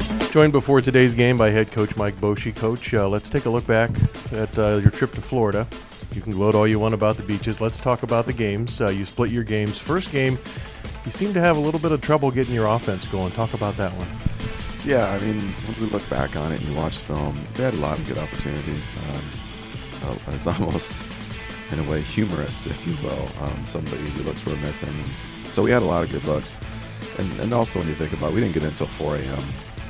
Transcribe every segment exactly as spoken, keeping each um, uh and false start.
Joined before today's game by head coach Mike Boschee. Coach, uh, let's take a look back at uh, your trip to Florida. You can gloat all you want about the beaches. Let's talk about the games. Uh, you split your games. First game, you seem to have a little bit of trouble getting your offense going. Talk about that one. Yeah, I mean, when we look back on it and you watch film, we had a lot of good opportunities. Um, uh, it's almost, in a way, humorous, if you will. Um, some of the easy looks were missing. So we had a lot of good looks. And, and also when you think about it, we didn't get in until four a.m.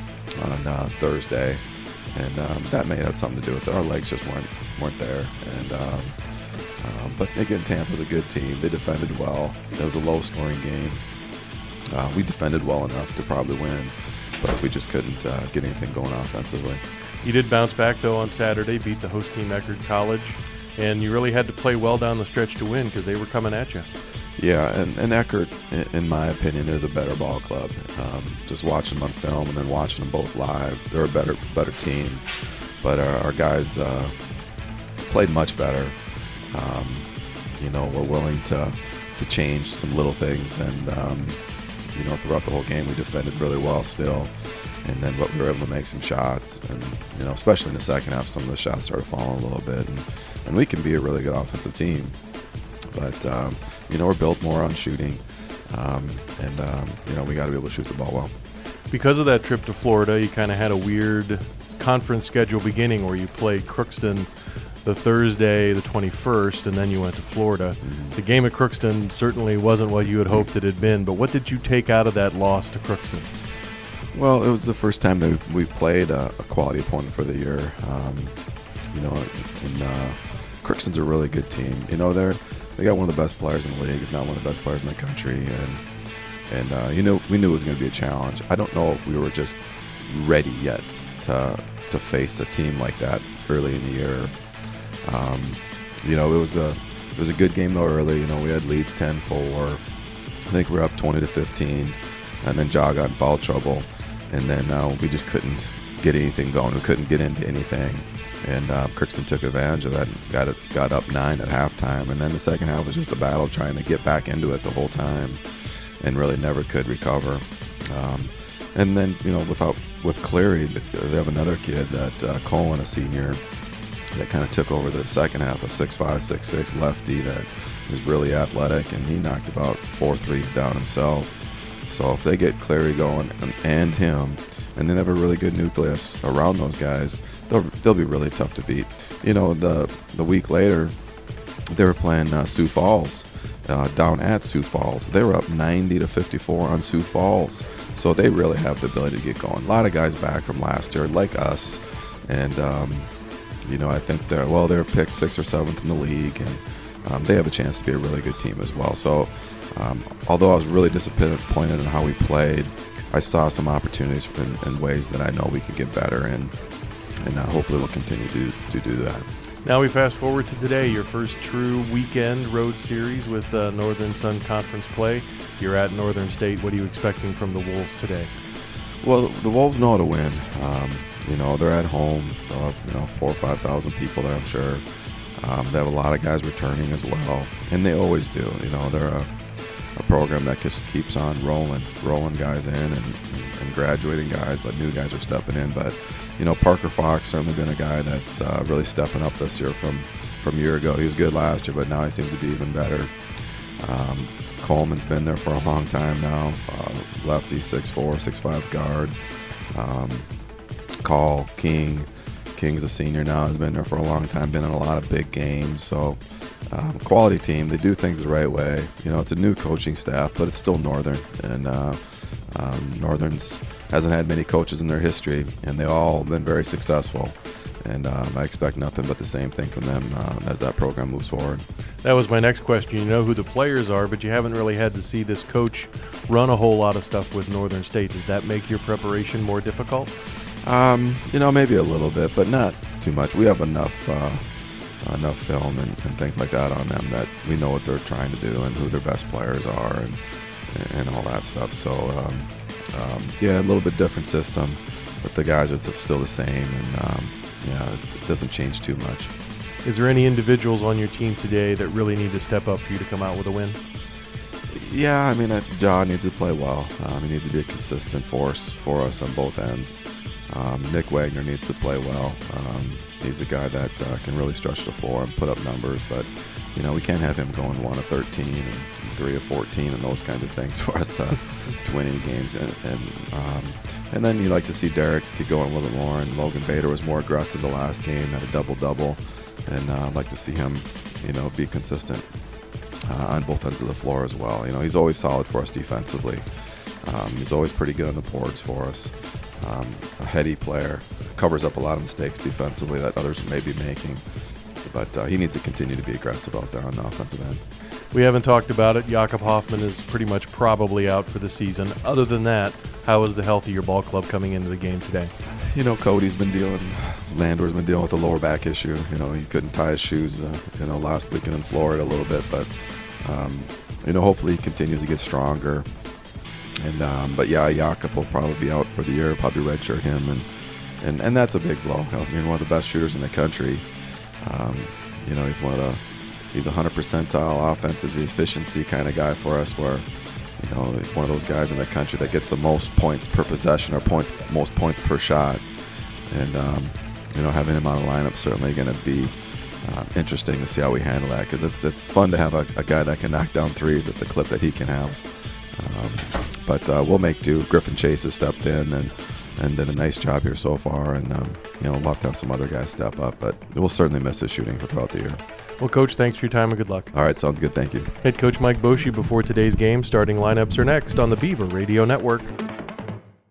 on uh, Thursday, and um, that may have something to do with it. Our legs just weren't weren't there, and um, um, but again, Tampa's a good team. They defended well. It was a low-scoring game. Uh, we defended well enough to probably win, but we just couldn't uh, get anything going offensively. You did bounce back though on Saturday, beat the host team Eckerd College, and you really had to play well down the stretch to win because they were coming at you. Yeah, and, and Eckerd, in my opinion, is a better ball club. Um, just watching them on film and then watching them both live, they're a better better team. But our, our guys uh, played much better. Um, you know, we're willing to to change some little things, and um, you know, throughout the whole game, we defended really well still. And then, but we were able to make some shots, and you know, especially in the second half, some of the shots started falling a little bit, and, and we can be a really good offensive team. But um, you know, we're built more on shooting, um, and um, you know, we got to be able to shoot the ball well. Because of that trip to Florida, you kind of had a weird conference schedule beginning where you played Crookston the Thursday, the twenty-first, and then you went to Florida. Mm-hmm. The game at Crookston certainly wasn't what you had hoped it had been, but what did you take out of that loss to Crookston? Well, it was the first time that we played a, a quality opponent for the year. Um, you know, and uh, Crookston's a really good team. You know, they're They got one of the best players in the league, if not one of the best players in the country, and and uh, you know, we knew it was going to be a challenge. I don't know if we were just ready yet to to face a team like that early in the year. Um, you know, it was a it was a good game though early. You know, we had leads ten four. I think we were up twenty to fifteen, and then Ja got in foul trouble, and then uh, we just couldn't get anything going. We couldn't get into anything. And uh, Crookston took advantage of that and got, it, got up nine at halftime. And then the second half was just a battle trying to get back into it the whole time, and really never could recover. Um, and then, you know, without with Cleary, they have another kid, that uh, Colin, a senior, that kind of took over the second half, a six five, six six lefty that is really athletic, and he knocked about four threes down himself. So if they get Cleary going and, and him, and then they have a really good nucleus around those guys, they'll they'll be really tough to beat. You know, the the week later, they were playing uh, Sioux Falls, uh, down at Sioux Falls. They were up ninety to fifty-four on Sioux Falls, so they really have the ability to get going. A lot of guys back from last year, like us, and um, you know, I think they're well, they're picked sixth or seventh in the league, and um, they have a chance to be a really good team as well. So, um, although I was really disappointed in how we played, I saw some opportunities in, in ways that I know we could get better in, and uh, hopefully we'll continue to, to do that. Now we fast forward to today, your first true weekend road series with uh, Northern Sun Conference play. You're at Northern State. What are you expecting from the Wolves today? Well, the Wolves know how to win. Um, you know, they're at home. They'll have, you know, four or five thousand people there, I'm sure. Um, they have a lot of guys returning as well, and they always do. You know, they're a a program that just keeps on rolling, rolling guys in and, and graduating guys, but new guys are stepping in. But, you know, Parker Fox certainly been a guy that's uh, really stepping up this year from, from a year ago. He was good last year, but now he seems to be even better. Um, Coleman's been there for a long time now. Uh, lefty, six four, six five guard. Um, Call, King. King's a senior now, has been there for a long time, been in a lot of big games. So, Um, quality team. They do things the right way. You know, it's a new coaching staff, but it's still Northern, and uh, um, Northern's hasn't had many coaches in their history, and they've all been very successful. And um, I expect nothing but the same thing from them uh, as that program moves forward. That was my next question. You know who the players are, but you haven't really had to see this coach run a whole lot of stuff with Northern State. Does that make your preparation more difficult? Um, you know, maybe a little bit, but not too much. We have enough uh, enough film and, and things like that on them that we know what they're trying to do and who their best players are and and all that stuff. So, um, um, yeah, a little bit different system, but the guys are still the same, and um, yeah, it doesn't change too much. Is there any individuals on your team today that really need to step up for you to come out with a win? Yeah, I mean, uh, John needs to play well. Um, he needs to be a consistent force for us on both ends. Um, Nick Wagner needs to play well. Um, he's a guy that uh, can really stretch the floor and put up numbers, but you know we can't have him going one of thirteen and three of fourteen and those kinds of things for us to, to win any games. And and, um, and then you like to see Derek get going a little bit more. And Logan Bader was more aggressive the last game, had a double double, and uh, I'd like to see him, you know, be consistent uh, on both ends of the floor as well. You know, he's always solid for us defensively. Um, he's always pretty good on the boards for us. Um, a heady player, covers up a lot of mistakes defensively that others may be making. But uh, he needs to continue to be aggressive out there on the offensive end. We haven't talked about it. Jakob Hoffman is pretty much probably out for the season. Other than that, how is the health of your ball club coming into the game today? You know, Cody's been dealing, Landor's been dealing with the lower back issue. You know, he couldn't tie his shoes, uh, you know, last weekend in Florida a little bit. But, um, you know, hopefully he continues to get stronger. And um, but yeah, Jakob will probably be out for the year. Probably redshirt him, and, and and that's a big blow. I mean, one of the best shooters in the country. Um, you know, he's one of the he's a hundred percentile offensive efficiency kind of guy for us. Where you know, he's one of those guys in the country that gets the most points per possession or points most points per shot. And um, you know, having him on the lineup certainly going to be uh, interesting to see how we handle that, because it's it's fun to have a, a guy that can knock down threes at the clip that he can have. Um, but uh, we'll make do. Griffin Chase has stepped in and, and did a nice job here so far, and um, you know, we'll have to have some other guys step up, but we'll certainly miss his shooting for throughout the year. Well, Coach, thanks for your time and good luck. All right, sounds good. Thank you. Head coach Mike Boschee before today's game. Starting lineups are next on the Beaver Radio Network.